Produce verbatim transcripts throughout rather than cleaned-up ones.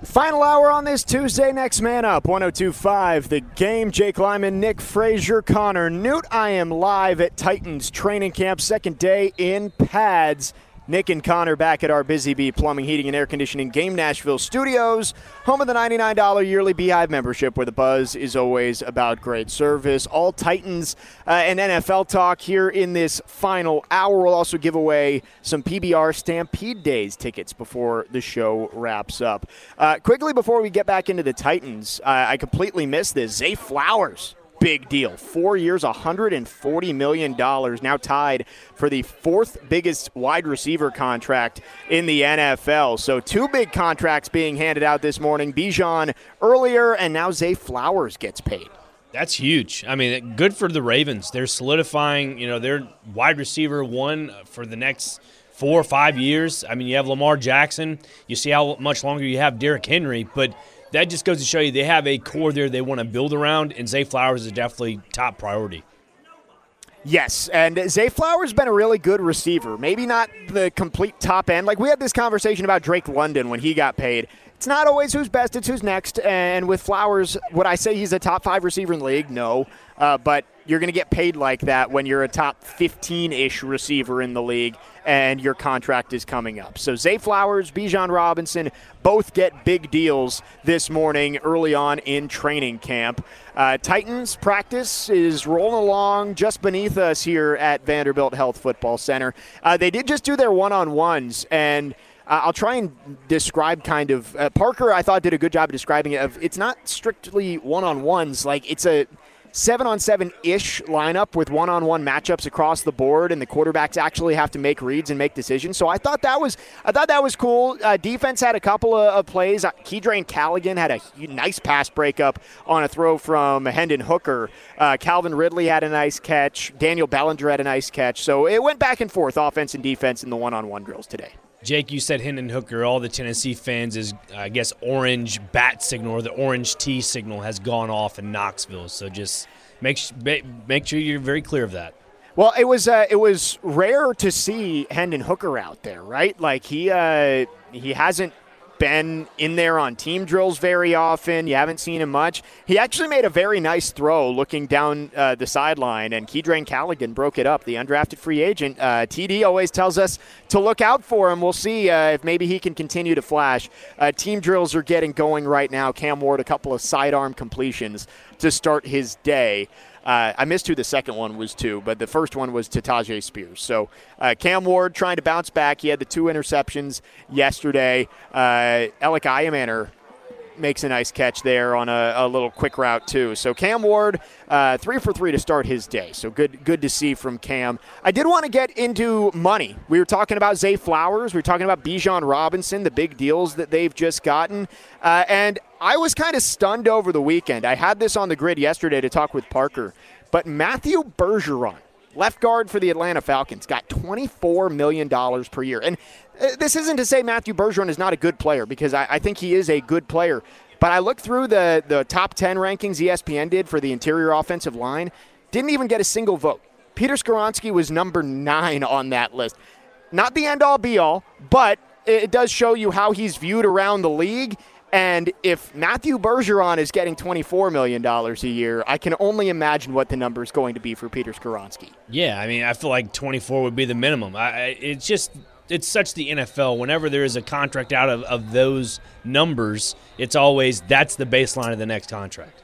Final hour on this Tuesday. Next man up, one oh two point five The Game. Jake Lyman, Nick Frazier, Connor Newt. I am live at Titans training camp, second day in pads. Nick and Connor back at our Busy Bee Plumbing, Heating, and Air Conditioning Game Nashville studios, home of the ninety-nine dollars yearly Beehive membership, where the buzz is always about great service. All Titans uh, and N F L talk here in this final hour. We'll also give away some P B R Stampede Days tickets before the show wraps up. Uh, quickly, before we get back into the Titans, uh, I completely missed this. Zay Flowers. Big deal. Four years, one hundred forty million dollars, now tied for the fourth biggest wide receiver contract in the N F L. So two big contracts being handed out this morning. Bijan earlier, and now Zay Flowers gets paid. That's huge. I mean, good for the Ravens. They're solidifying, you know, their wide receiver one for the next four or five years. I mean, you have Lamar Jackson. You see how much longer you have Derrick Henry, but that just goes to show you they have a core there they want to build around, and Zay Flowers is definitely top priority. Yes, and Zay Flowers has been a really good receiver. Maybe not the complete top end. Like we had this conversation about Drake London when he got paid. It's not always who's best, it's who's next. And with Flowers, would I say he's a top five receiver in the league? No. Uh, but you're going to get paid like that when you're a top fifteen-ish receiver in the league and your contract is coming up. So Zay Flowers, Bijan Robinson, both get big deals this morning early on in training camp. Uh, Titans practice is rolling along just beneath us here at Vanderbilt Health Football Center. Uh, they did just do their one-on-ones, and Uh, I'll try and describe kind of uh, – Parker, I thought, did a good job of describing it. Of It's not strictly one-on-ones. Like, it's a seven-on-seven-ish lineup with one-on-one matchups across the board, and the quarterbacks actually have to make reads and make decisions. So I thought that was I thought that was cool. Uh, defense had a couple of, of plays. Uh, Keedrain Callaghan had a nice pass breakup on a throw from Hendon Hooker. Uh, Calvin Ridley had a nice catch. Daniel Bellinger had a nice catch. So it went back and forth, offense and defense, in the one-on-one drills today. Jake, you said Hendon Hooker. All the Tennessee fans is, I guess, orange bat signal or the orange T signal has gone off in Knoxville. So just make make sure you're very clear of that. Well, it was uh, it was rare to see Hendon Hooker out there, right? Like he uh, he hasn't been in there on team drills very often. You haven't seen him much. He actually made a very nice throw looking down uh, the sideline, and Keedrain Callaghan broke it up, the undrafted free agent. Uh, T D always tells us to look out for him. We'll see uh, if maybe he can continue to flash. Uh, team drills are getting going right now. Cam Ward, a couple of sidearm completions to start his day. Uh, I missed who the second one was to, but the first one was to Tajay Spears. So uh, Cam Ward trying to bounce back. He had the two interceptions yesterday. Uh, Alec Iamaner makes a nice catch there on a, a little quick route too. So Cam Ward, uh, three for three to start his day. So good good to see from Cam. I did want to get into money. We were talking about Zay Flowers. We were talking about Bijan Robinson, the big deals that they've just gotten. Uh, and I was kind of stunned over the weekend. I had this on the grid yesterday to talk with Parker. But Matthew Bergeron, left guard for the Atlanta Falcons, got twenty-four million dollars per year. And this isn't to say Matthew Bergeron is not a good player, because I, I think he is a good player. But I looked through the, the top ten rankings E S P N did for the interior offensive line, didn't even get a single vote. Peter Skoronski was number nine on that list. Not the end-all, be-all, but it does show you how he's viewed around the league. And if Matthew Bergeron is getting twenty-four million dollars a year, I can only imagine what the number is going to be for Peter Skoronski. Yeah, I mean, I feel like twenty-four would be the minimum. I, it's just it's such the N F L. Whenever there is a contract out of, of those numbers, it's always that's the baseline of the next contract.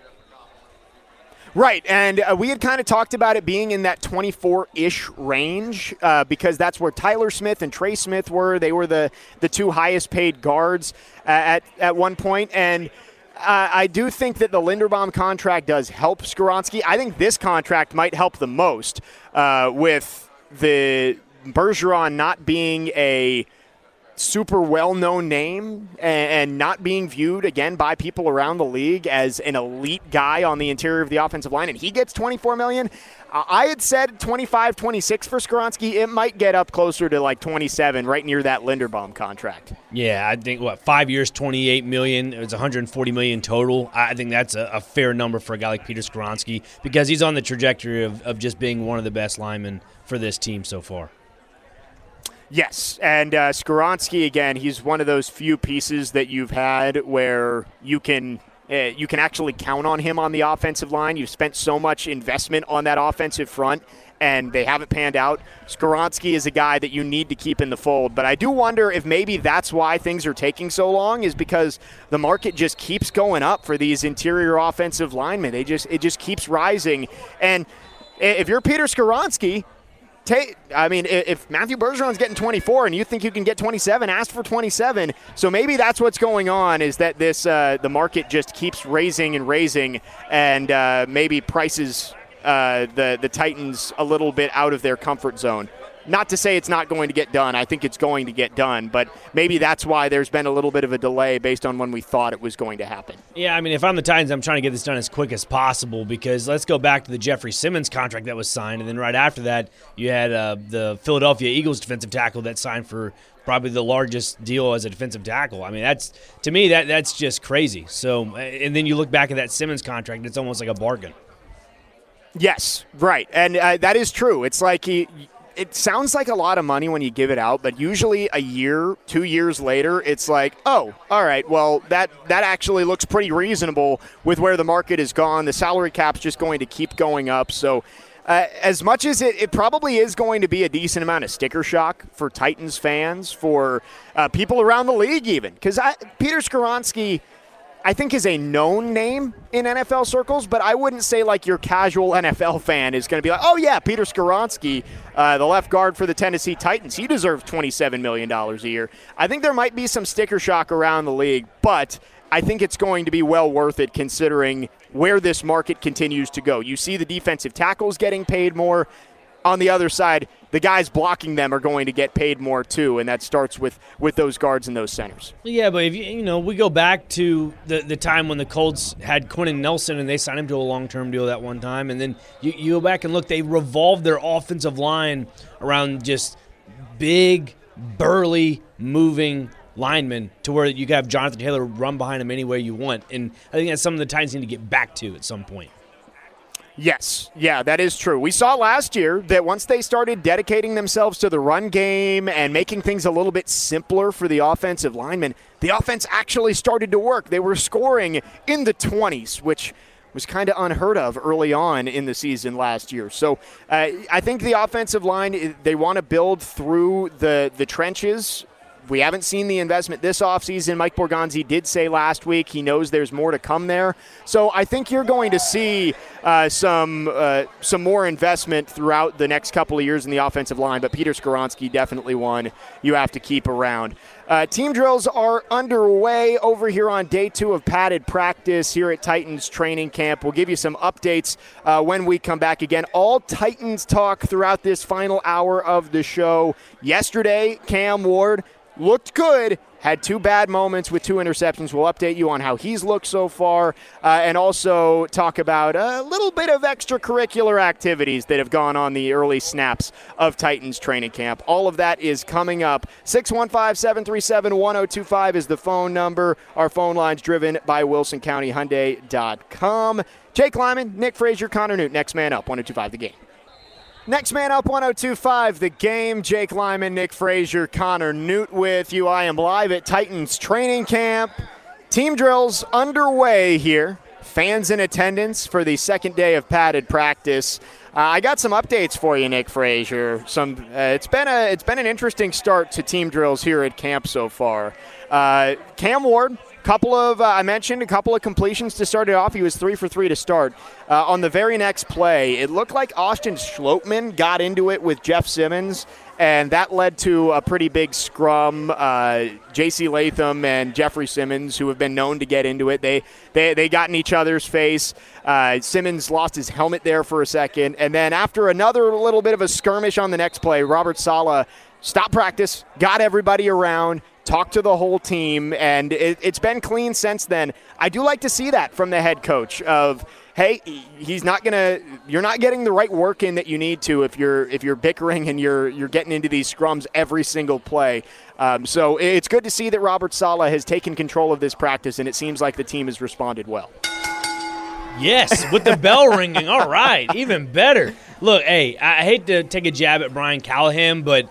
Right, and uh, we had kind of talked about it being in that twenty-four-ish range uh, because that's where Tyler Smith and Trey Smith were. They were the, the two highest-paid guards uh, at, at one point, and uh, I do think that the Linderbaum contract does help Skoronski. I think this contract might help the most uh, with the Bergeron not being a super well-known name and not being viewed, again, by people around the league as an elite guy on the interior of the offensive line, and he gets twenty-four million dollars. I had said twenty-five, twenty-six for Skoronski. It might get up closer to like twenty-seven, right near that Linderbaum contract. Yeah, I think, what, five years, twenty-eight million dollars. It was one hundred forty million dollars total. I think that's a, a fair number for a guy like Peter Skoronski because he's on the trajectory of, of just being one of the best linemen for this team so far. Yes, and uh, Skoronski, again, he's one of those few pieces that you've had where you can uh, you can actually count on him on the offensive line. You've spent so much investment on that offensive front, and they haven't panned out. Skoronski is a guy that you need to keep in the fold, but I do wonder if maybe that's why things are taking so long, is because the market just keeps going up for these interior offensive linemen. They just It just keeps rising, and if you're Peter Skoronski, Take, I mean, if Matthew Bergeron's getting twenty-four and you think you can get twenty-seven, ask for twenty-seven. So maybe that's what's going on, is that this uh, the market just keeps raising and raising, and uh, maybe prices uh, the, the Titans a little bit out of their comfort zone. Not to say it's not going to get done. I think it's going to get done, but maybe that's why there's been a little bit of a delay based on when we thought it was going to happen. Yeah, I mean, if I'm the Titans, I'm trying to get this done as quick as possible, because let's go back to the Jeffrey Simmons contract that was signed, and then right after that, you had uh, the Philadelphia Eagles defensive tackle that signed for probably the largest deal as a defensive tackle. I mean, that's to me, that that's just crazy. So, and then you look back at that Simmons contract, it's almost like a bargain. Yes, right, and uh, that is true. It's like he – it sounds like a lot of money when you give it out, but usually a year, two years later, it's like, oh, all right, well, that, that actually looks pretty reasonable with where the market has gone. The salary cap's just going to keep going up. So uh, as much as it, it probably is going to be a decent amount of sticker shock for Titans fans, for uh, people around the league even, because Peter Skoronski – I think is a known name in N F L circles, but I wouldn't say like your casual N F L fan is going to be like, oh, yeah, Peter Skoronski, uh, the left guard for the Tennessee Titans, he deserves twenty-seven million dollars a year. I think there might be some sticker shock around the league, but I think it's going to be well worth it considering where this market continues to go. You see the defensive tackles getting paid more. On the other side, the guys blocking them are going to get paid more too, and that starts with, with those guards and those centers. Yeah, but if you, you know, we go back to the, the time when the Colts had Quentin Nelson and they signed him to a long-term deal that one time, and then you, you go back and look, they revolved their offensive line around just big, burly, moving linemen to where you can have Jonathan Taylor run behind him any way you want, and I think that's something the Titans need to get back to at some point. Yes, yeah, that is true. We saw last year that once they started dedicating themselves to the run game and making things a little bit simpler for the offensive linemen, the offense actually started to work. They were scoring in the twenties, which was kind of unheard of early on in the season last year. So uh, I think the offensive line, they want to build through the, the trenches. We haven't seen the investment this offseason. Mike Borgonzi did say last week he knows there's more to come there. So I think you're going to see uh, some uh, some more investment throughout the next couple of years in the offensive line, but Peter Skoronski definitely one you have to keep around. Uh, team drills are underway over here on day two of padded practice here at Titans training camp. We'll give you some updates uh, when we come back again. All Titans talk throughout this final hour of the show. Yesterday, Cam Ward looked good, had two bad moments with two interceptions. We'll update you on how he's looked so far uh, and also talk about a little bit of extracurricular activities that have gone on the early snaps of Titans training camp. All of that is coming up. six one five, seven three seven, one oh two five is the phone number. Our phone line's driven by Wilson County Hyundai dot com. Jake Lyman, Nick Frazier, Connor Newt, next man up, one oh two five The Game. Next man up, one oh two five The Game. Jake Lyman, Nick Frazier, Connor Newt with you. I am live at Titans training camp. Team drills underway here. Fans in attendance for the second day of padded practice. Uh, I got some updates for you, Nick Frazier. Some. Uh, it's been a. It's been an interesting start to team drills here at camp so far. Uh, Cam Ward. Couple of, uh, I mentioned a couple of completions to start it off. He was three for three to start. Uh, on the very next play, it looked like Austin Schlottman got into it with Jeff Simmons, and that led to a pretty big scrum. Uh, J C Latham and Jeffrey Simmons, who have been known to get into it, they they, they got in each other's face. Uh, Simmons lost his helmet there for a second, and then after another little bit of a skirmish on the next play, Robert Saleh stopped practice, got everybody around, talked to the whole team, and it, it's been clean since then. I do like to see that from the head coach of, hey, he's not gonna, you're not getting the right work in that you need to if you're if you're bickering and you're you're getting into these scrums every single play. Um, so it's good to see that Robert Saleh has taken control of this practice, and it seems like the team has responded well. Yes, with the bell ringing. All right, even better. Look, hey, I hate to take a jab at Brian Callahan, but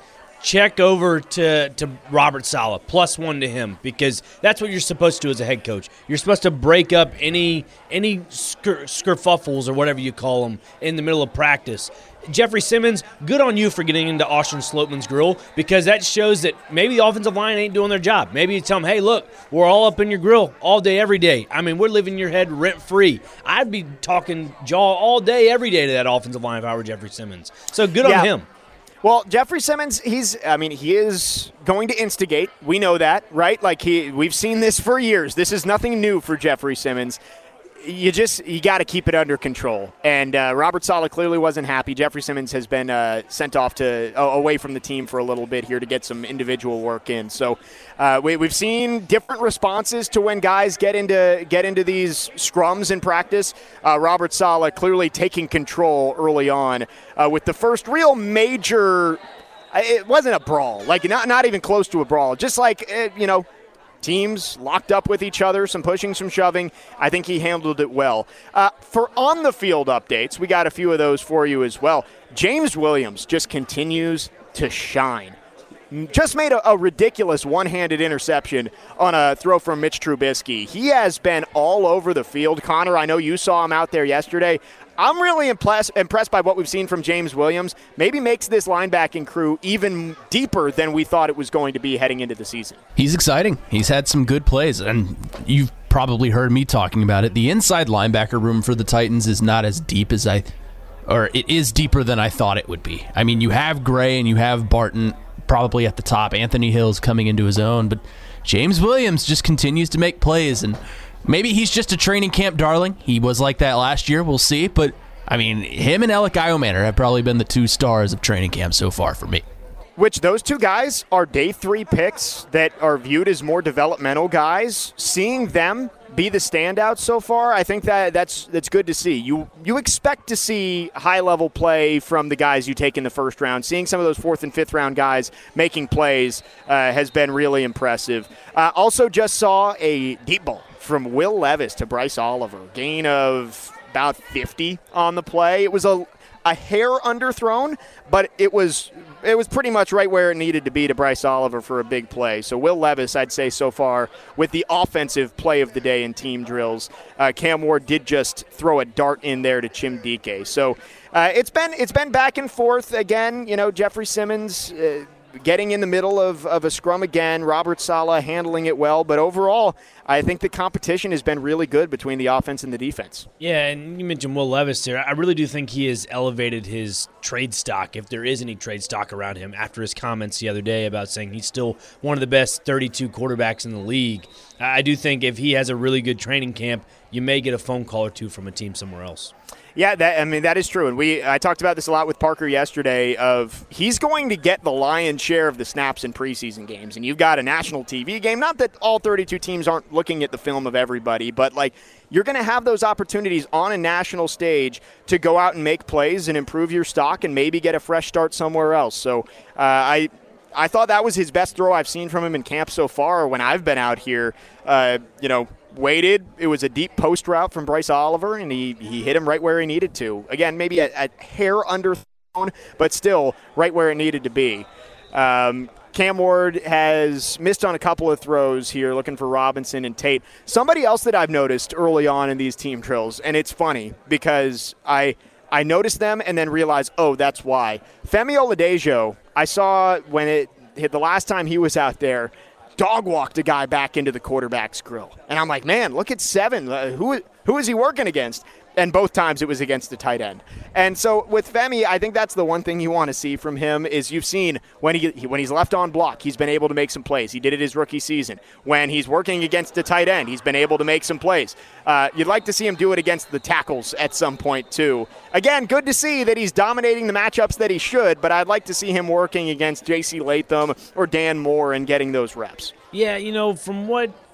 check over to, to Robert Saleh, plus one to him, because that's what you're supposed to do as a head coach. You're supposed to break up any any skir- skirfuffles or whatever you call them in the middle of practice. Jeffrey Simmons, good on you for getting into Austin Slopeman's grill, because that shows that maybe the offensive line ain't doing their job. Maybe you tell them, hey, look, we're all up in your grill all day, every day. I mean, we're living in your head rent-free. I'd be talking jaw all day, every day to that offensive line if I were Jeffrey Simmons. So good yeah. on him. Well, Jeffrey Simmons, he's, I mean, he is going to instigate. We know that, right? Like, he, we've seen this for years. This is nothing new for Jeffrey Simmons. You just, you got to keep it under control. And uh, Robert Saleh clearly wasn't happy. Jeffrey Simmons has been uh, sent off to, uh, away from the team for a little bit here to get some individual work in. So uh, we, we've seen different responses to when guys get into, get into these scrums in practice. Uh, Robert Saleh clearly taking control early on uh, with the first real major, it wasn't a brawl, like not, not even close to a brawl, just like, uh, you know, teams locked up with each other, some pushing, some shoving. I think he handled it well. Uh, for on-the-field updates, we got a few of those for you as well. James Williams just continues to shine. Just made a, a ridiculous one-handed interception on a throw from Mitch Trubisky. He has been all over the field. Connor, I know you saw him out there yesterday. I'm really impressed, impressed by what we've seen from James Williams. Maybe makes this linebacking crew even deeper than we thought it was going to be heading into the season. He's exciting. He's had some good plays, and you've probably heard me talking about it. The inside linebacker room for the Titans is not as deep as I, or it is deeper than I thought it would be. I mean, you have Gray and you have Barton probably at the top. Anthony Hill's coming into his own, but James Williams just continues to make plays, and maybe he's just a training camp darling. He was like that last year. We'll see. But, I mean, him and Alec Iomanner have probably been the two stars of training camp so far for me. Which those two guys are day three picks that are viewed as more developmental guys. Seeing them be the standouts so far, I think that that's that's good to see. You you expect to see high-level play from the guys you take in the first round. Seeing some of those fourth and fifth round guys making plays uh, has been really impressive. Uh, also just saw a deep ball from Will Levis to Bryce Oliver. Gain of about fifty on the play. It was a a hair underthrown, but it was it was pretty much right where it needed to be to Bryce Oliver for a big play. So Will Levis, I'd say so far, with the offensive play of the day in team drills. Uh, Cam Ward did just throw a dart in there to Chim Dike. So uh, it's been it's been back and forth again. You know, Jeffrey Simmons Uh, getting in the middle of, of a scrum again, Robert Saleh handling it well, but overall, I think the competition has been really good between the offense and the defense. Yeah, and you mentioned Will Levis there. I really do think he has elevated his trade stock, if there is any trade stock around him, after his comments the other day about saying he's still one of the best thirty-two quarterbacks in the league. I do think if he has a really good training camp, you may get a phone call or two from a team somewhere else. Yeah, that, I mean, that is true. And we I talked about this a lot with Parker yesterday of he's going to get the lion's share of the snaps in preseason games. And you've got a national T V game. Not that all thirty-two teams aren't looking at the film of everybody, but, like, you're going to have those opportunities on a national stage to go out and make plays and improve your stock and maybe get a fresh start somewhere else. So uh, I I thought that was his best throw I've seen from him in camp so far when I've been out here, uh, you know, waited. It was a deep post route from Bryce Oliver, and he, he hit him right where he needed to. Again, maybe a, a hair underthrown, but still right where it needed to be. Um, Cam Ward has missed on a couple of throws here, looking for Robinson and Tate. Somebody else that I've noticed early on in these team drills, and it's funny because I I noticed them and then realized, oh, that's why. Femi Oladejo, I saw when it hit the last time he was out there, dog walked a guy back into the quarterback's grill. And I'm like, man, look at seven. Uh, who, who is he working against? And both times it was against the tight end. And so with Femi, I think that's the one thing you want to see from him is you've seen when he when he's left on block, he's been able to make some plays. He did it his rookie season. When he's working against the tight end, he's been able to make some plays. Uh, you'd like to see him do it against the tackles at some point too. Again, good to see that he's dominating the matchups that he should, but I'd like to see him working against J C Latham or Dan Moore and getting those reps. Yeah, you know, from what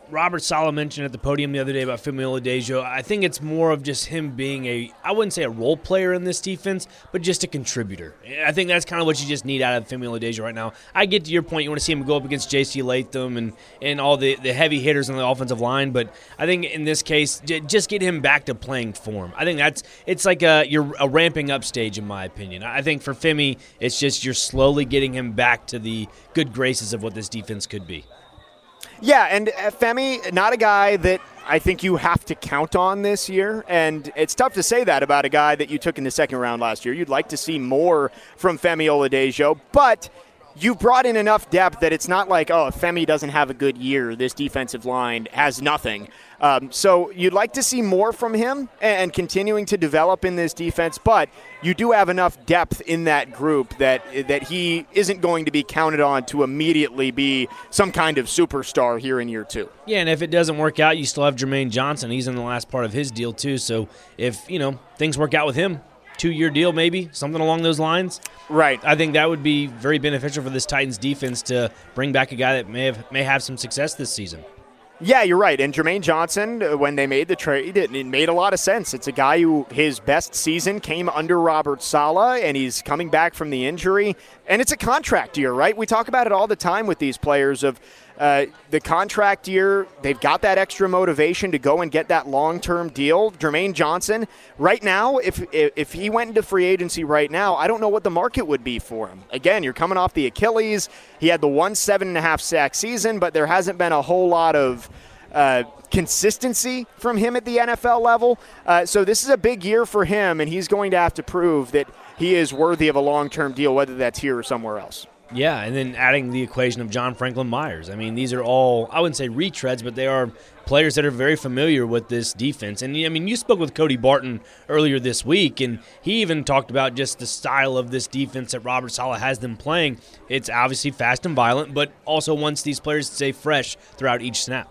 Robert Saleh mentioned at the podium the other day about Femi Oladejo. I think it's more of just him being a, I wouldn't say a role player in this defense, but just a contributor. I think that's kind of what you just need out of Femi Oladejo right now. I get to your point. You want to see him go up against J C Latham and, and all the, the heavy hitters on the offensive line, but I think in this case, j- just get him back to playing form. I think that's, it's like a, you're a ramping up stage in my opinion. I think for Femi, it's just you're slowly getting him back to the good graces of what this defense could be. Yeah, and Femi, not a guy that I think you have to count on this year, and it's tough to say that about a guy that you took in the second round last year. You'd like to see more from Femi Oladejo, but you brought in enough depth that it's not like, oh, if Femi doesn't have a good year, this defensive line has nothing. Um, so you'd like to see more from him and continuing to develop in this defense, but you do have enough depth in that group that that he isn't going to be counted on to immediately be some kind of superstar here in year two. Yeah, and if it doesn't work out, you still have Jermaine Johnson. He's in the last part of his deal too, so if, you know, things work out with him, two-year deal maybe, something along those lines. Right. I think that would be very beneficial for this Titans defense to bring back a guy that may have may have some success this season. Yeah, you're right. And Jermaine Johnson, when they made the trade, it, it made a lot of sense. It's a guy who his best season came under Robert Saleh, and he's coming back from the injury. And it's a contract year, right? We talk about it all the time with these players of uh, the contract year. They've got that extra motivation to go and get that long-term deal. Jermaine Johnson, right now, if if he went into free agency right now, I don't know what the market would be for him. Again, you're coming off the Achilles. He had the one seven and a half sack season, but there hasn't been a whole lot of uh, consistency from him at the N F L level. Uh, so this is a big year for him, and he's going to have to prove that he is worthy of a long-term deal, whether that's here or somewhere else. Yeah, and then adding the equation of John Franklin Myers. I mean, these are all, I wouldn't say retreads, but they are players that are very familiar with this defense. And, I mean, you spoke with Cody Barton earlier this week, and he even talked about just the style of this defense that Robert Saleh has them playing. It's obviously fast and violent, but also wants these players to stay fresh throughout each snap.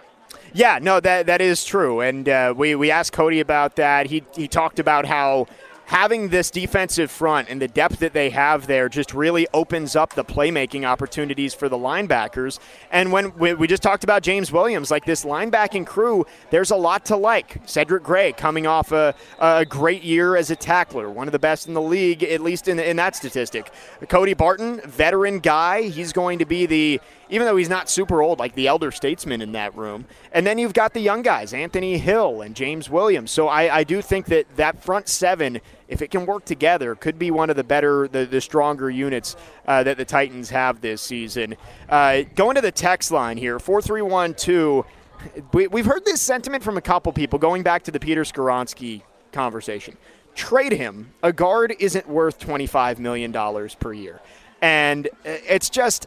Yeah, no, that that is true. And uh, we, we asked Cody about that. He he talked about how having this defensive front and the depth that they have there just really opens up the playmaking opportunities for the linebackers. And when we, we just talked about James Williams, like this linebacking crew, there's a lot to like. Cedric Gray coming off a, a great year as a tackler, one of the best in the league, at least in, in that statistic. Cody Barton, veteran guy. He's going to be the, even though he's not super old, like the elder statesman in that room. And then you've got the young guys, Anthony Hill and James Williams. So I, I do think that that front seven, if it can work together, could be one of the better, the, the stronger units uh, that the Titans have this season. Uh, going to the text line here, four three one two. We, we've heard this sentiment from a couple people going back to the Peter Skoronski conversation. Trade him. A guard isn't worth twenty-five million dollars per year. And it's just,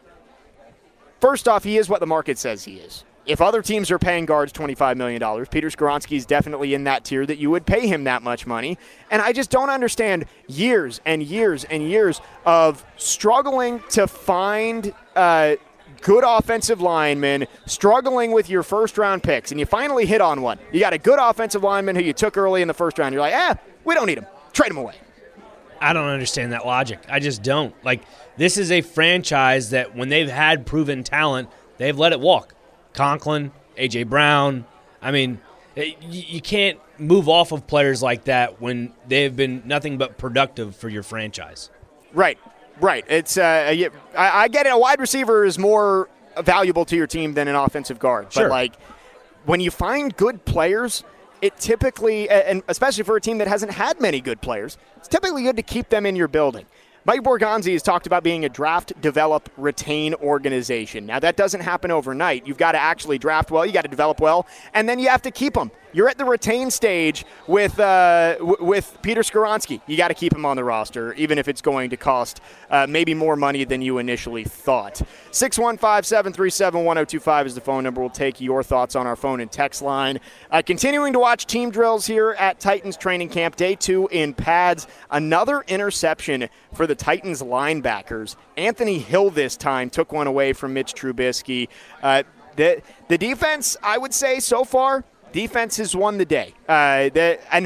first off, he is what the market says he is. If other teams are paying guards twenty-five million dollars, Peter Skoronski is definitely in that tier that you would pay him that much money. And I just don't understand years and years and years of struggling to find uh, good offensive linemen, struggling with your first-round picks, and you finally hit on one. You got a good offensive lineman who you took early in the first round. You're like, eh, we don't need him. Trade him away. I don't understand that logic. I just don't. Like, this is a franchise that when they've had proven talent, they've let it walk. Conklin, A J. Brown. I mean, you can't move off of players like that when they've been nothing but productive for your franchise. Right, right. It's uh, I, I get it. A wide receiver is more valuable to your team than an offensive guard. Sure. But, like, when you find good players, it typically, and especially for a team that hasn't had many good players, it's typically good to keep them in your building. Mike Borgonzi has talked about being a draft, develop, retain organization. Now, that doesn't happen overnight. You've got to actually draft well, you got to develop well, and then you have to keep them. You're at the retain stage with uh, w- with Peter Skoronski. You got to keep him on the roster, even if it's going to cost uh, maybe more money than you initially thought. six one five, seven three seven, one oh two five is the phone number. We'll take your thoughts on our phone and text line. Uh, continuing to watch team drills here at Titans training camp, day two in pads. Another interception for the Titans linebackers. Anthony Hill this time took one away from Mitch Trubisky. Uh, the, the defense, I would say so far, defense has won the day. Uh, the, and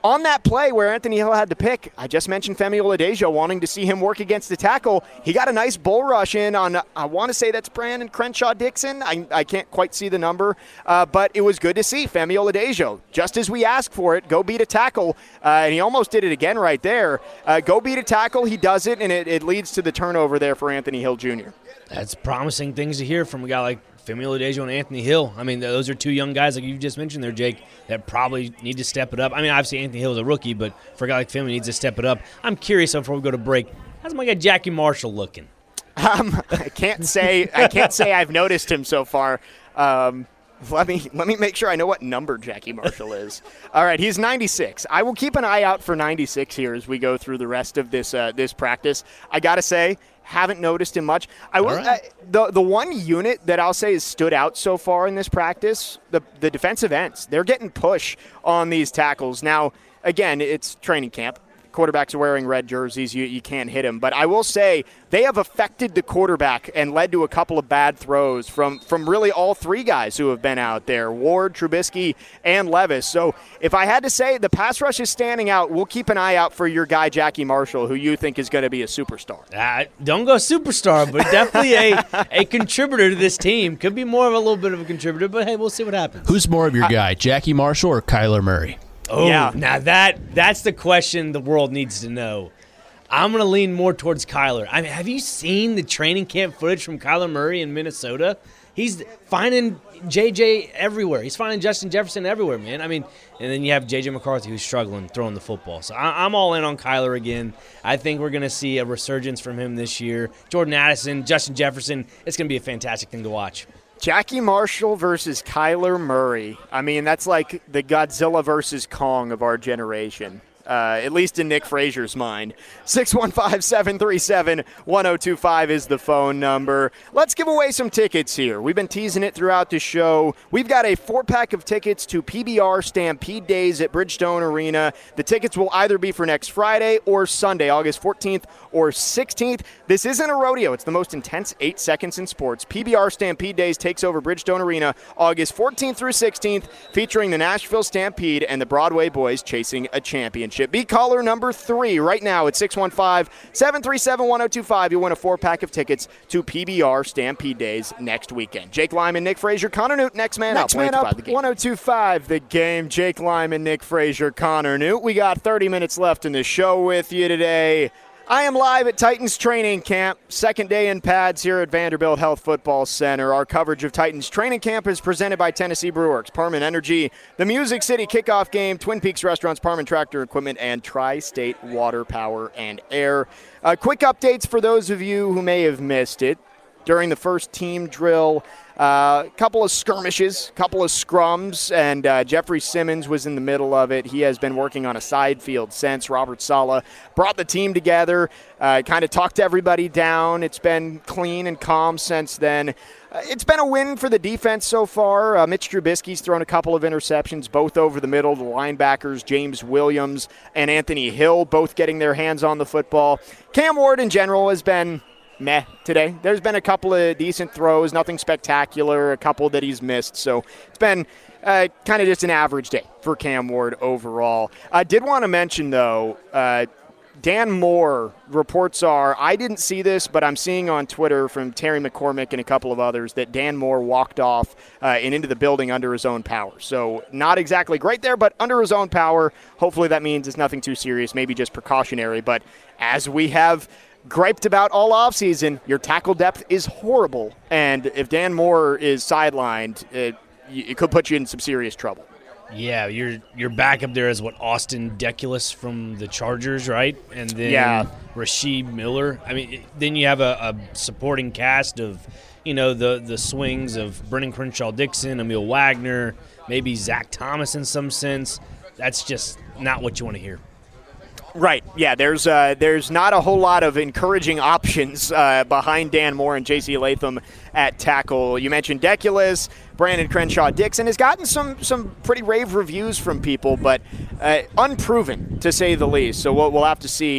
on that play where Anthony Hill had to pick, I just mentioned Femi Oladejo wanting to see him work against the tackle. He got a nice bull rush in on, I want to say that's Brandon Crenshaw-Dickson. I, I can't quite see the number, uh, but it was good to see Femi Oladejo, just as we asked for it, go beat a tackle, uh, and he almost did it again right there. Uh, go beat a tackle, he does it, and it, it leads to the turnover there for Anthony Hill Junior That's promising things to hear from a guy like Femi Oladejo and Anthony Hill. I mean, those are two young guys, like you just mentioned there, Jake, that probably need to step it up. I mean, obviously Anthony Hill is a rookie, but for a guy like Femi, needs to step it up. I'm curious, before we go to break, how's my guy Jackie Marshall looking? Um, I can't say I can't say I've noticed him so far. Um, let me let me make sure I know what number Jackie Marshall is. All right, he's ninety-six. I will keep an eye out for ninety-six here as we go through the rest of this uh, this practice. I gotta say, haven't noticed him much. I will. Right. Uh, the the one unit that I'll say has stood out so far in this practice, the the defensive ends. They're getting push on these tackles. Now, again, it's training camp. Quarterbacks are wearing red jerseys. You, you can't hit them. But I will say they have affected the quarterback and led to a couple of bad throws from, from really all three guys who have been out there, Ward, Trubisky, and Levis. So if I had to say the pass rush is standing out, we'll keep an eye out for your guy, Jackie Marshall, who you think is going to be a superstar. Uh, don't go superstar, but definitely a, a contributor to this team. Could be more of a little bit of a contributor, but hey, we'll see what happens. Who's more of your I, guy, Jackie Marshall or Kyler Murray? Oh, yeah. Now that that's the question the world needs to know. I'm going to lean more towards Kyler. I mean, have you seen the training camp footage from Kyler Murray in Minnesota? He's finding J J everywhere. He's finding Justin Jefferson everywhere, man. I mean, and then you have J J McCarthy who's struggling throwing the football. So I, I'm all in on Kyler again. I think we're going to see a resurgence from him this year. Jordan Addison, Justin Jefferson, it's going to be a fantastic thing to watch. Jackie Marshall versus Kyler Murray. I mean, that's like the Godzilla versus Kong of our generation, uh, at least in Nick Frazier's mind. six one five, seven three seven, one oh two five is the phone number. Let's give away some tickets here. We've been teasing it throughout the show. We've got a four-pack of tickets to P B R Stampede Days at Bridgestone Arena. The tickets will either be for next Friday or Sunday, August fourteenth or sixteenth. This isn't a rodeo. It's the most intense eight seconds in sports. P B R Stampede Days takes over Bridgestone Arena August fourteenth through sixteenth, featuring the Nashville Stampede and the Broadway Boys chasing a championship. Be caller number three right now at six one five, seven three seven, one oh two five. You'll win a four-pack of tickets to P B R Stampede Days next weekend. Jake Lyman, Nick Frazier, Connor Newt, next man Next up. man up, one oh two five the game. Jake Lyman, Nick Frazier, Connor Newt. We got thirty minutes left in the show with you today. I am live at Titans training camp, second day in pads here at Vanderbilt Health Football Center. Our coverage of Titans training camp is presented by Tennessee Brewworks, Parman Energy, the Music City Kickoff Game, Twin Peaks Restaurants, Parman Tractor Equipment, and Tri-State Water, Power, and Air. Uh, quick updates for those of you who may have missed it. During the first team drill, a uh, couple of skirmishes, a couple of scrums, and uh, Jeffrey Simmons was in the middle of it. He has been working on a side field since. Robert Saleh brought the team together, uh, kind of talked everybody down. It's been clean and calm since then. Uh, it's been a win for the defense so far. Uh, Mitch Trubisky's thrown a couple of interceptions, both over the middle. The linebackers, James Williams and Anthony Hill, both getting their hands on the football. Cam Ward, in general, has been meh today. There's been a couple of decent throws, nothing spectacular, a couple that he's missed. So it's been uh, kind of just an average day for Cam Ward overall. I did want to mention, though, uh, Dan Moore, reports are, I didn't see this, but I'm seeing on Twitter from Terry McCormick and a couple of others that Dan Moore walked off uh, and into the building under his own power. So not exactly great there, but under his own power. Hopefully that means it's nothing too serious, maybe just precautionary. But as we have griped about all offseason, your tackle depth is horrible. And if Dan Moore is sidelined, it, it could put you in some serious trouble. Yeah, your your backup there is what, Austin Deculus from the Chargers, right? And then yeah. Rasheed Miller. I mean, then you have a, a supporting cast of, you know, the the swings of Brennan Crenshaw-Dickson, Emil Wagner, maybe Zach Thomas in some sense. That's just not what you want to hear. Right, yeah, there's uh, there's not a whole lot of encouraging options uh, behind Dan Moore and J C Latham at tackle. You mentioned Deculus. Brandon Crenshaw-Dickson has gotten some some pretty rave reviews from people, but uh, unproven, to say the least. So we'll, we'll have to see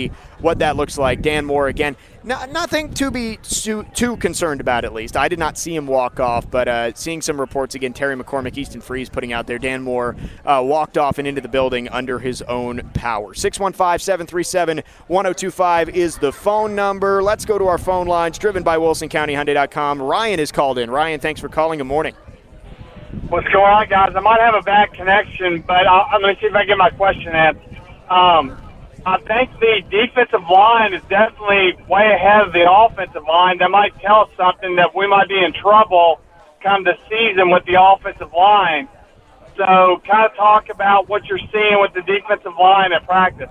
what that looks like. Dan Moore, again, no, nothing to be too, too concerned about, at least. I did not see him walk off, but uh, seeing some reports again, Terry McCormick, Easton Freeze putting out there, Dan Moore uh, walked off and into the building under his own power. six one five, seven three seven, one oh two five is the phone number. Let's go to our phone lines, driven by Wilson County Hyundai dot com. Ryan is called in. Ryan, thanks for calling. Good morning. What's going on, guys? I might have a bad connection, but I'll, I'm going to see if I can get my question answered. Um, I think the defensive line is definitely way ahead of the offensive line. That might tell us something that we might be in trouble come the season with the offensive line. So kind of talk about what you're seeing with the defensive line at practice.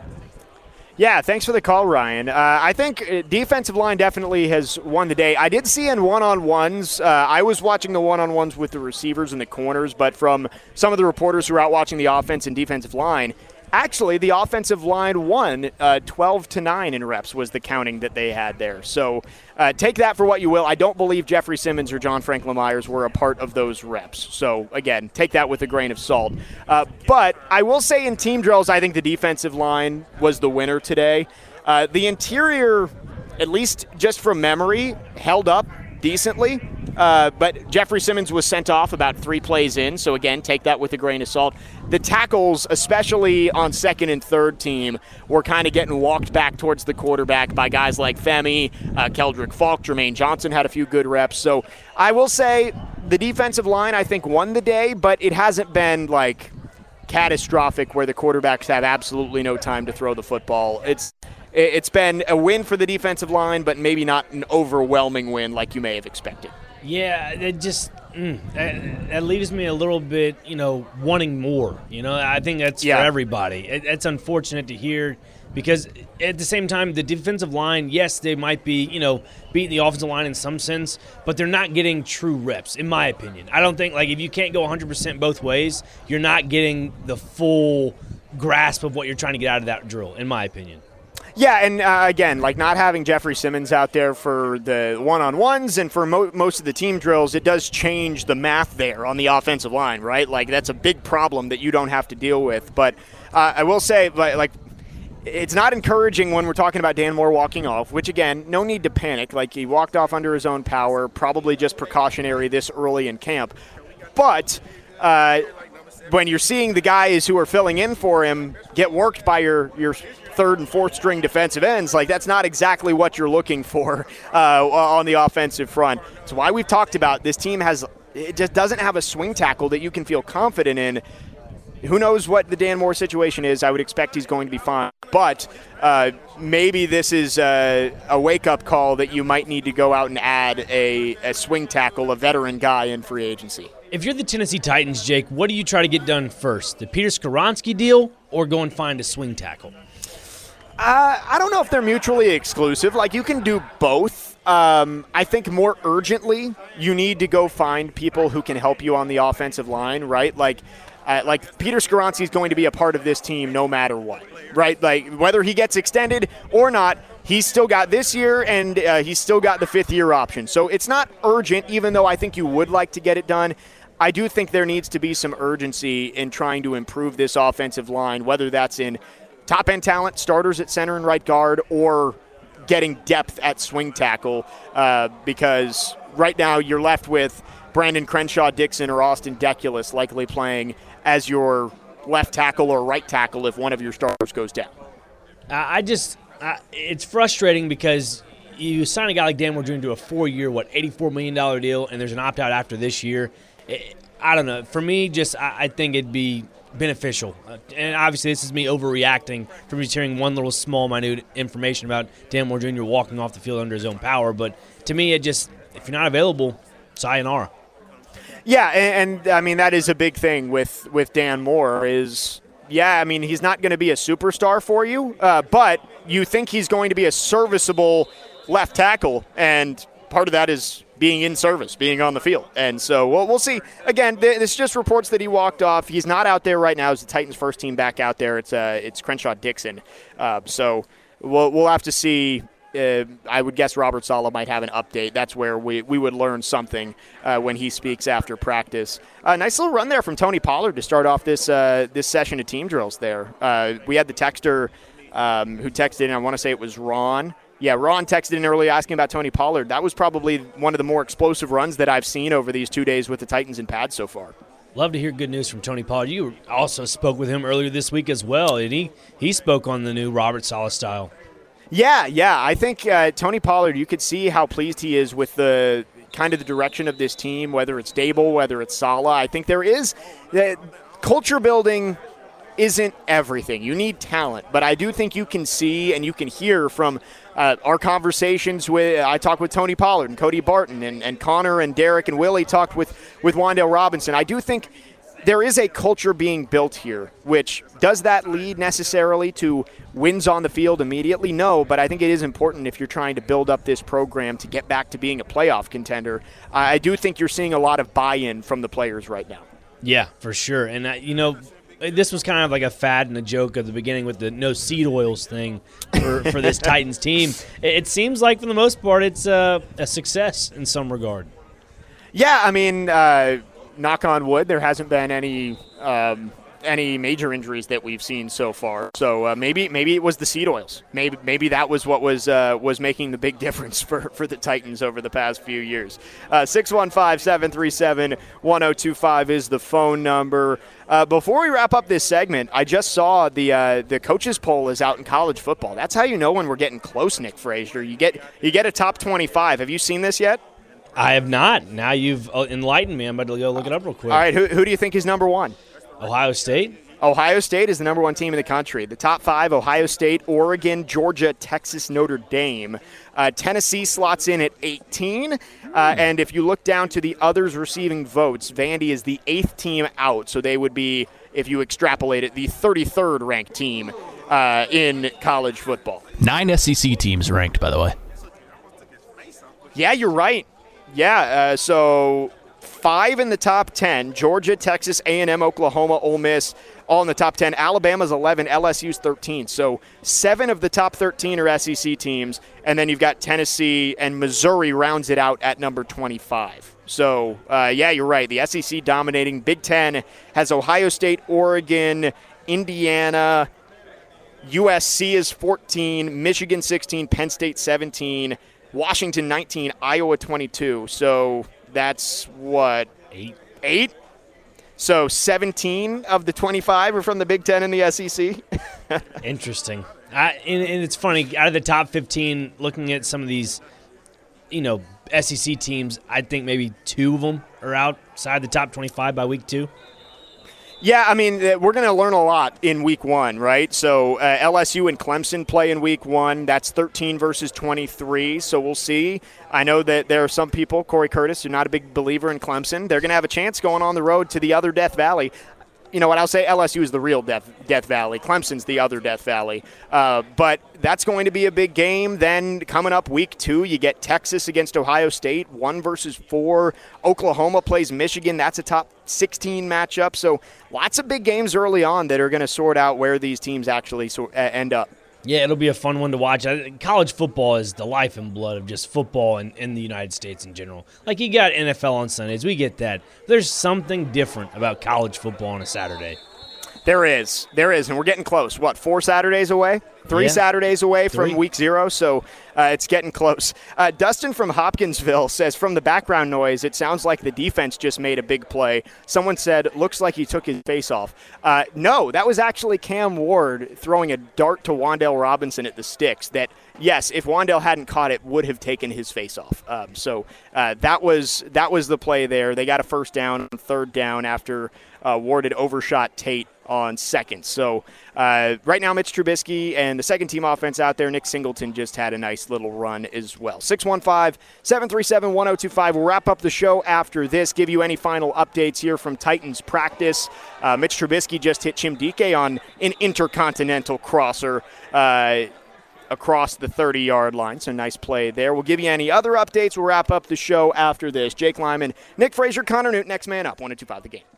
Yeah, thanks for the call, Ryan. Uh, I think defensive line definitely has won the day. I did see in one-on-ones, uh, I was watching the one-on-ones with the receivers and the corners, but from some of the reporters who are out watching the offense and defensive line, actually, the offensive line won uh, twelve to nine in reps was the counting that they had there. So uh, take that for what you will. I don't believe Jeffrey Simmons or John Franklin Myers were a part of those reps. So, again, take that with a grain of salt. Uh, but I will say in team drills, I think the defensive line was the winner today. Uh, the interior, at least just from memory, held up decently. Uh, but Jeffrey Simmons was sent off about three plays in, so again, take that with a grain of salt. The tackles, especially on second and third team, were kind of getting walked back towards the quarterback by guys like Femi, uh, Keldrick Falk, Jermaine Johnson had a few good reps. So I will say the defensive line, I think, won the day, but it hasn't been like catastrophic where the quarterbacks have absolutely no time to throw the football. It's It's been a win for the defensive line, but maybe not an overwhelming win like you may have expected. Yeah, it just mm, that, that leaves me a little bit, you know, wanting more. You know, I think that's yeah. for everybody. It, it's unfortunate to hear because at the same time, the defensive line, yes, they might be, you know, beating the offensive line in some sense, but they're not getting true reps, in my opinion. I don't think, like, if you can't go one hundred percent both ways, you're not getting the full grasp of what you're trying to get out of that drill, in my opinion. Yeah, and uh, again, like not having Jeffrey Simmons out there for the one-on-ones and for mo- most of the team drills, it does change the math there on the offensive line, right? Like that's a big problem that you don't have to deal with. But uh, I will say, like, it's not encouraging when we're talking about Dan Moore walking off, which, again, no need to panic. Like, he walked off under his own power, probably just precautionary this early in camp. But uh, when you're seeing the guys who are filling in for him get worked by your, your third and fourth string defensive ends, like that's not exactly what you're looking for uh, on the offensive front. It's why we've talked about this team has it just doesn't have a swing tackle that you can feel confident in. Who knows what the Dan Moore situation is? I would expect he's going to be fine. But uh, maybe this is a, a wake-up call that you might need to go out and add a, a swing tackle, a veteran guy in free agency. If you're the Tennessee Titans, Jake, what do you try to get done first? The Peter Skoronski deal or go and find a swing tackle? Uh, I don't know if they're mutually exclusive. Like, you can do both. Um, I think more urgently, you need to go find people who can help you on the offensive line, right? Like, uh, like Peter Skoronski is going to be a part of this team no matter what, right? Like, whether he gets extended or not, he's still got this year, and uh, he's still got the fifth-year option. So it's not urgent, even though I think you would like to get it done. I do think there needs to be some urgency in trying to improve this offensive line, whether that's in top-end talent, starters at center and right guard, or getting depth at swing tackle, uh, because right now you're left with Brandon Crenshaw-Dixon or Austin Deculus likely playing as your left tackle or right tackle if one of your starters goes down. Uh, I just uh, – it's frustrating because you sign a guy like Dan Moore Junior to a four-year, what, eighty-four million dollars deal, and there's an opt-out after this year. It, I don't know. For me, just I, I think it'd be – beneficial. Uh, and obviously this is me overreacting from just hearing one little small, minute information about Dan Moore Junior walking off the field under his own power. But to me, it just, if you're not available, sayonara. Yeah, and, and I mean, that is a big thing with, with Dan Moore is, yeah, I mean, he's not going to be a superstar for you, uh, but you think he's going to be a serviceable left tackle, and part of that is being in service, being on the field. And so we'll, we'll see. Again, this just reports that he walked off. He's not out there right now as the Titans' first team back out there. It's uh, it's Crenshaw-Dixon. Uh, so we'll, we'll have to see. Uh, I would guess Robert Saleh might have an update. That's where we, we would learn something uh, when he speaks after practice. Uh, nice little run there from Tony Pollard to start off this uh, this session of team drills there. Uh, we had the texter um, who texted in. I want to say it was Ron. Yeah, Ron texted in early asking about Tony Pollard. That was probably one of the more explosive runs that I've seen over these two days with the Titans and pads so far. Love to hear good news from Tony Pollard. You also spoke with him earlier this week as well, and he, he spoke on the new Robert Saleh style. Yeah, yeah. I think uh, Tony Pollard, you could see how pleased he is with the kind of the direction of this team, whether it's Dable, whether it's Saleh. I think there is uh, culture building isn't everything. You need talent, but I do think you can see and you can hear from uh, our conversations with, I talked with Tony Pollard and Cody Barton, and, and Connor and Derek and Willie talked with, with Wan'Dale Robinson. I do think there is a culture being built here, which does that lead necessarily to wins on the field immediately? No, but I think it is important if you're trying to build up this program to get back to being a playoff contender. I do think you're seeing a lot of buy-in from the players right now. Yeah, for sure. And, uh, you know, this was kind of like a fad and a joke at the beginning with the no seed oils thing for, for this Titans team. It seems like, for the most part, it's uh, a success in some regard. Yeah, I mean, uh, knock on wood, there hasn't been any um, any major injuries that we've seen so far. So uh, maybe maybe it was the seed oils. Maybe maybe that was what was uh, was making the big difference for, for the Titans over the past few years. Uh, six one five, seven three seven, one oh two five is the phone number. Uh, before we wrap up this segment, I just saw the uh, the coaches poll is out in college football. That's how you know when we're getting close, Nick Frazier. You get you get a top twenty-five. Have you seen this yet? I have not. Now you've enlightened me. I'm about to go look it up real quick. All right, who, who do you think is number one? Ohio State? Ohio State is the number one team in the country. The top five, Ohio State, Oregon, Georgia, Texas, Notre Dame. Uh, Tennessee slots in at eighteen. Uh, and if you look down to the others receiving votes, Vandy is the eighth team out. So they would be, if you extrapolate it, the thirty-third ranked team uh, in college football. Nine S E C teams ranked, by the way. Yeah, you're right. Yeah, uh, so five in the top ten, Georgia, Texas, A and M, Oklahoma, Ole Miss, all in the top ten. Alabama's eleven, L S U's thirteen. So seven of the top thirteen are S E C teams, and then you've got Tennessee and Missouri rounds it out at number twenty-five. So, uh, yeah, you're right. The S E C dominating. Big Ten has Ohio State, Oregon, Indiana, U S C is fourteen, Michigan sixteen, Penn State seventeen, Washington nineteen, Iowa twenty-two. So that's what? Eight. Eight? So seventeen of the twenty-five are from the Big Ten and the S E C? Interesting. I, and, and it's funny, out of the top fifteen, looking at some of these, you know, S E C teams, I think maybe two of them are outside the top twenty-five by week two. Yeah, I mean, we're going to learn a lot in week one, right? So uh, L S U and Clemson play in week one. That's thirteen versus twenty-three, so we'll see. I know that there are some people, Corey Curtis, who's not a big believer in Clemson. They're going to have a chance going on the road to the other Death Valley. You know what, I'll say L S U is the real Death, Death Valley. Clemson's the other Death Valley. Uh, but that's going to be a big game. Then coming up week two, you get Texas against Ohio State, one versus four. Oklahoma plays Michigan. That's a top sixteen matchup. So lots of big games early on that are going to sort out where these teams actually sort, uh, end up. Yeah, it'll be a fun one to watch. College football is the life and blood of just football in, in the United States in general. Like, you got N F L on Sundays. We get that. There's something different about college football on a Saturday. There is. There is. And we're getting close. What, four Saturdays away? Three yeah. Saturdays away from Three. week zero, so uh, it's getting close. Uh, Dustin from Hopkinsville says, from the background noise, it sounds like the defense just made a big play. Someone said, looks like he took his face off. Uh, no, that was actually Cam Ward throwing a dart to Wan'Dale Robinson at the sticks that, yes, if Wan'Dale hadn't caught it, would have taken his face off. Um, so uh, that was that was the play there. They got a first down, third down after uh, Ward had overshot Tate on second. So uh, right now, Mitch Trubisky and the second team offense out there, Nick Singleton just had a nice little run as well. six one five, seven three seven, one oh two five. We'll wrap up the show after this, give you any final updates here from Titans practice. Uh, Mitch Trubisky just hit Chim Dike on an intercontinental crosser uh, across the thirty-yard line. So nice play there. We'll give you any other updates. We'll wrap up the show after this. Jake Lyman, Nick Frazier, Connor Newt, next man up, one oh two five The Game.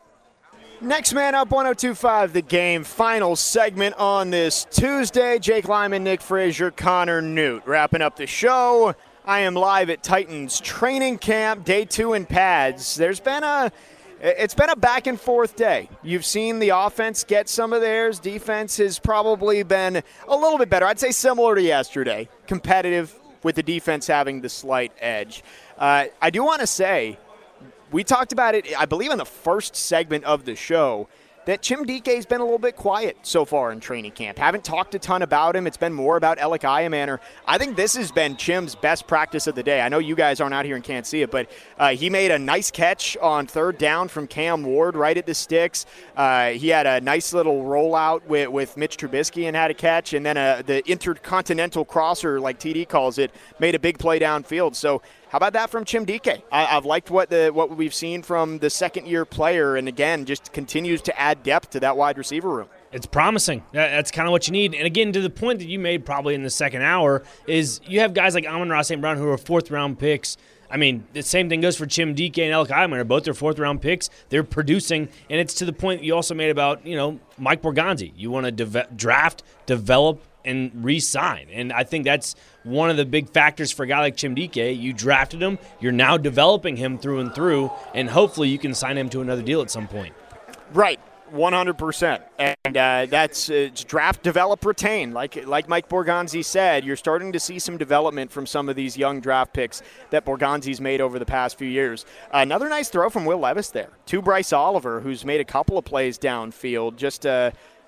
Next man up, one oh two five The Game. Final segment on this Tuesday. Jake Lyman, Nick Frazier, Connor Newt. Wrapping up the show. I am live at Titans training camp, day two in pads. There's been a It's been a back and forth day. You've seen the offense get some of theirs. Defense has probably been a little bit better. I'd say similar to yesterday, competitive with the defense having the slight edge. Uh, I do want to say, we talked about it, I believe, in the first segment of the show, that Chim Dike has been a little bit quiet so far in training camp. Haven't talked a ton about him. It's been more about Alec Iamaner. I think this has been Chim's best practice of the day. I know you guys aren't out here and can't see it, but uh, he made a nice catch on third down from Cam Ward right at the sticks. Uh, he had a nice little rollout with, with Mitch Trubisky and had a catch, and then uh, the intercontinental crosser, like T D calls it, made a big play downfield. So how about that from Chim Dike? I, I've liked what the what we've seen from the second-year player, and again, just continues to add depth to that wide receiver room. It's promising. That's kind of what you need. And again, to the point that you made probably in the second hour, is you have guys like Amon-Ra Saint Brown who are fourth-round picks. I mean, the same thing goes for Chim Dike and Alec Iamaner. Both are fourth-round picks. They're producing, and it's to the point that you also made about, you know, Mike Borgonzi. You want to de- draft, develop, and re-sign. And I think that's one of the big factors for a guy like Chim Dike. You drafted him. You're now developing him through and through, and hopefully you can sign him to another deal at some point. Right. one hundred percent. And uh, that's uh, draft, develop, retain. Like like Mike Borgonzi said, you're starting to see some development from some of these young draft picks that Borgonzi's made over the past few years. Uh, another nice throw from Will Levis there to Bryce Oliver, who's made a couple of plays downfield, just uh,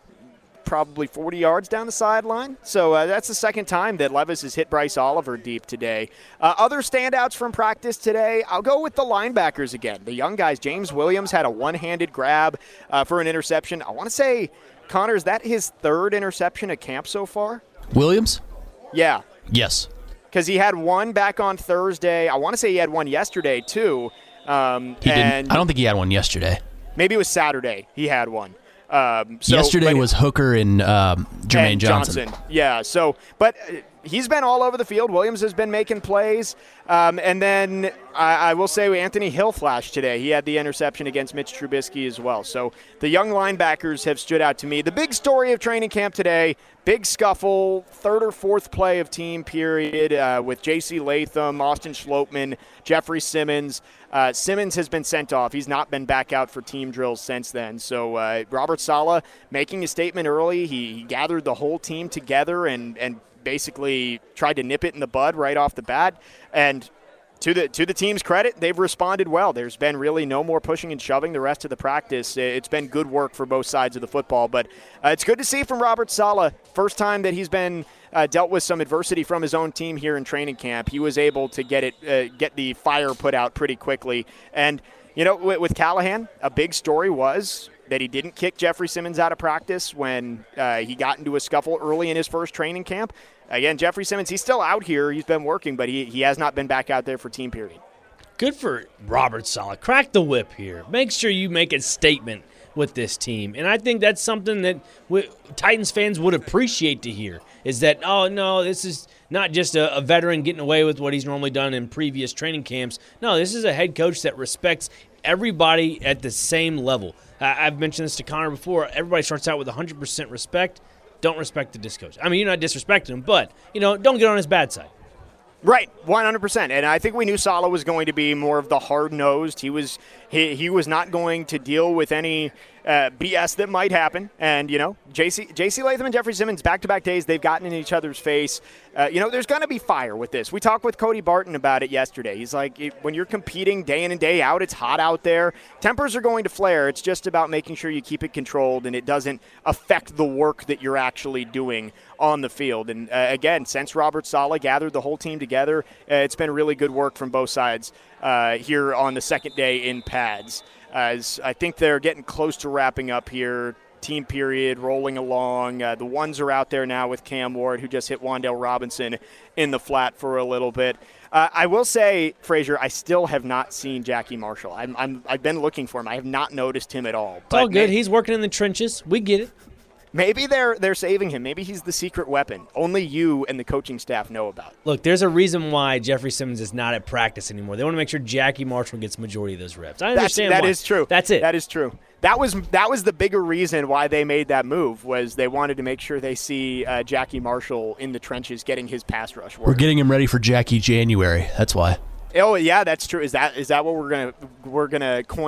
probably forty yards down the sideline. So uh, that's the second time that Levis has hit Bryce Oliver deep today. Uh, other standouts from practice today, I'll go with the linebackers again. The young guys, James Williams had a one-handed grab uh, for an interception. I want to say, Connor, is that his third interception at camp so far? Williams? Yeah. Yes. Because he had one back on Thursday. I want to say he had one yesterday, too. Um, he and didn't. I don't think he had one yesterday. Maybe it was Saturday he had one. Um, so, Yesterday but, was Hooker and um, Jermaine and Johnson. Johnson. Yeah, so, but uh, he's been all over the field. Williams has been making plays. Um, and then I, I will say Anthony Hill flashed today. He had the interception against Mitch Trubisky as well. So the young linebackers have stood out to me. The big story of training camp today, big scuffle, third or fourth play of team period uh, with J C Latham, Austin Schlottman, Jeffrey Simmons. Uh, Simmons has been sent off. He's not been back out for team drills since then. So uh, Robert Saleh making a statement early. He, he gathered the whole team together and, and basically tried to nip it in the bud right off the bat. And to the to the team's credit, they've responded well. There's been really no more pushing and shoving the rest of the practice. It's been good work for both sides of the football. But uh, it's good to see from Robert Saleh. First time that he's been uh, dealt with some adversity from his own team here in training camp. He was able to get it uh, get the fire put out pretty quickly. And, you know, with, with Callahan, a big story was that he didn't kick Jeffrey Simmons out of practice when uh, he got into a scuffle early in his first training camp. Again, Jeffrey Simmons, he's still out here. He's been working, but he, he has not been back out there for team period. Good for Robert Saleh. Crack the whip here. Make sure you make a statement with this team. And I think that's something that we, Titans fans would appreciate to hear, is that, oh, no, this is not just a, a veteran getting away with what he's normally done in previous training camps. No, this is a head coach that respects everybody at the same level. Uh, I've mentioned this to Connor before. Everybody starts out with one hundred percent respect. Don't respect the disc coach. I mean, you're not disrespecting him, but, you know, don't get on his bad side. Right, one hundred percent. And I think we knew Saleh was going to be more of the hard-nosed. He was he, he was not going to deal with any uh, B S that might happen. And, you know, J C, J C Latham and Jeffrey Simmons, back-to-back days, they've gotten in each other's face. Uh, you know, there's going to be fire with this. We talked with Cody Barton about it yesterday. He's like, when you're competing day in and day out, it's hot out there. Tempers are going to flare. It's just about making sure you keep it controlled and it doesn't affect the work that you're actually doing on the field. And, uh, again, since Robert Saleh gathered the whole team together, uh, it's been really good work from both sides uh, here on the second day in pads. As I think they're getting close to wrapping up here. Team period rolling along. Uh, the ones are out there now with Cam Ward, who just hit Wan'Dale Robinson in the flat for a little bit. Uh, I will say, Frazier, I still have not seen Jackie Marshall. I'm, I'm, I've been looking for him. I have not noticed him at all. It's all good. He's working in the trenches. We get it. Maybe they're they're saving him. Maybe he's the secret weapon only you and the coaching staff know about. Look, there's a reason why Jeffrey Simmons is not at practice anymore. They want to make sure Jackie Marshall gets majority of those reps. I understand That's, that why. is true. That's it. That is true. That was that was the bigger reason why they made that move, was they wanted to make sure they see uh, Jackie Marshall in the trenches getting his pass rush work. We're getting him ready for Jackie January. That's why. Oh yeah, that's true. Is that is that what we're gonna we're gonna coin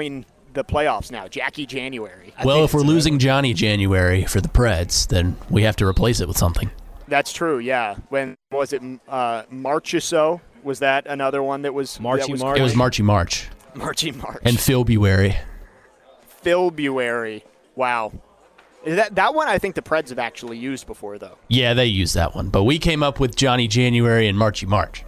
the playoffs now. Jackie January. I Well, think if we're it's losing Johnny January for the Preds, then we have to replace it with something. That's true. Yeah. When was it? Uh, March or so. Was that another one that was Marchy that was March? It was Marchy March Marchy March and February. February. Wow. That that one I think the Preds have actually used before, though. Yeah, they used that one, but we came up with Johnny January and Marchy March.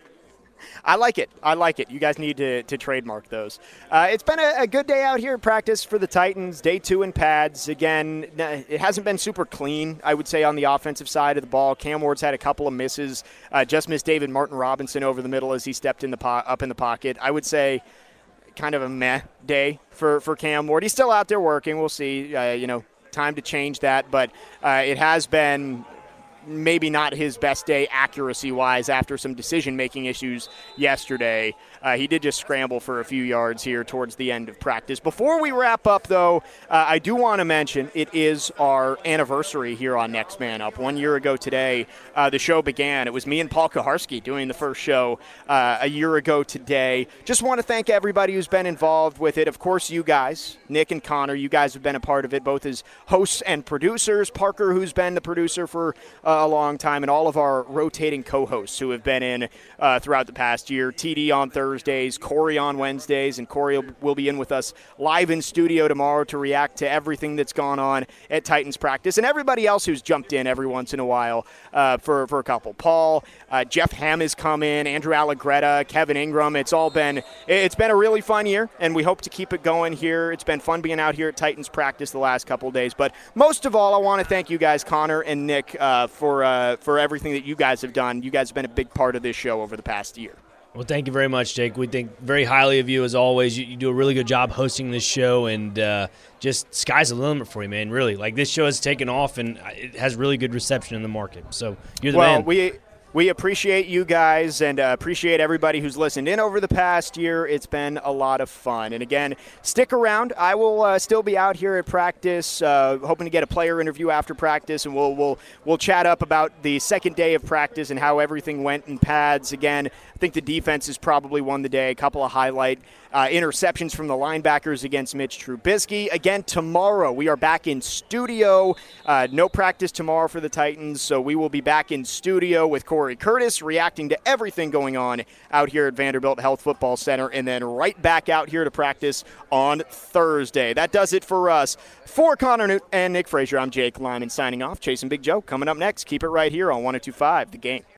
I like it. I like it. You guys need to, to trademark those. Uh, it's been a, a good day out here at practice for the Titans. Day two in pads. Again, it hasn't been super clean, I would say, on the offensive side of the ball. Cam Ward's had a couple of misses. Uh, just missed David Martin Robinson over the middle as he stepped in the po- up in the pocket. I would say kind of a meh day for, for Cam Ward. He's still out there working. We'll see. Uh, you know, time to change that. But uh, it has been maybe not his best day accuracy-wise after some decision-making issues yesterday. Uh, he did just scramble for a few yards here towards the end of practice. Before we wrap up, though, uh, I do want to mention it is our anniversary here on Next Man Up. One year ago today, uh, the show began. It was me and Paul Kuharsky doing the first show uh, a year ago today. Just want to thank everybody who's been involved with it. Of course, you guys, Nick and Connor, you guys have been a part of it, both as hosts and producers. Parker, who's been the producer for uh, a long time, and all of our rotating co-hosts who have been in uh, throughout the past year. T D on Thursdays, Corey on Wednesdays, and Corey will be in with us live in studio tomorrow to react to everything that's gone on at Titans practice, and everybody else who's jumped in every once in a while uh, for, for a couple. Paul, uh, Jeff Hamm has come in, Andrew Allegretta, Kevin Ingram. It's all been, it's been a really fun year, and we hope to keep it going here. It's been fun being out here at Titans practice the last couple of days, but most of all, I want to thank you guys, Connor and Nick, uh, for, uh, for everything that you guys have done. You guys have been a big part of this show over the past year. Well, thank you very much, Jake. We think very highly of you as always. You, you do a really good job hosting this show, and uh, just sky's the limit for you, man. Really, like this show has taken off, and it has really good reception in the market. So you're the well, man. we we appreciate you guys and uh, appreciate everybody who's listened in over the past year. It's been a lot of fun. And again, stick around. I will uh, still be out here at practice, uh, hoping to get a player interview after practice, and we'll we'll we'll chat up about the second day of practice and how everything went in pads. Again, I think the defense has probably won the day. A couple of highlight uh, interceptions from the linebackers against Mitch Trubisky. Again, tomorrow we are back in studio. Uh, no practice tomorrow for the Titans, so we will be back in studio with Corey Curtis reacting to everything going on out here at Vanderbilt Health Football Center, and then right back out here to practice on Thursday. That does it for us. For Connor Newt and Nick Frazier, I'm Jake Lyman signing off. Chasing Big Joe coming up next. Keep it right here on one oh two point five The Game.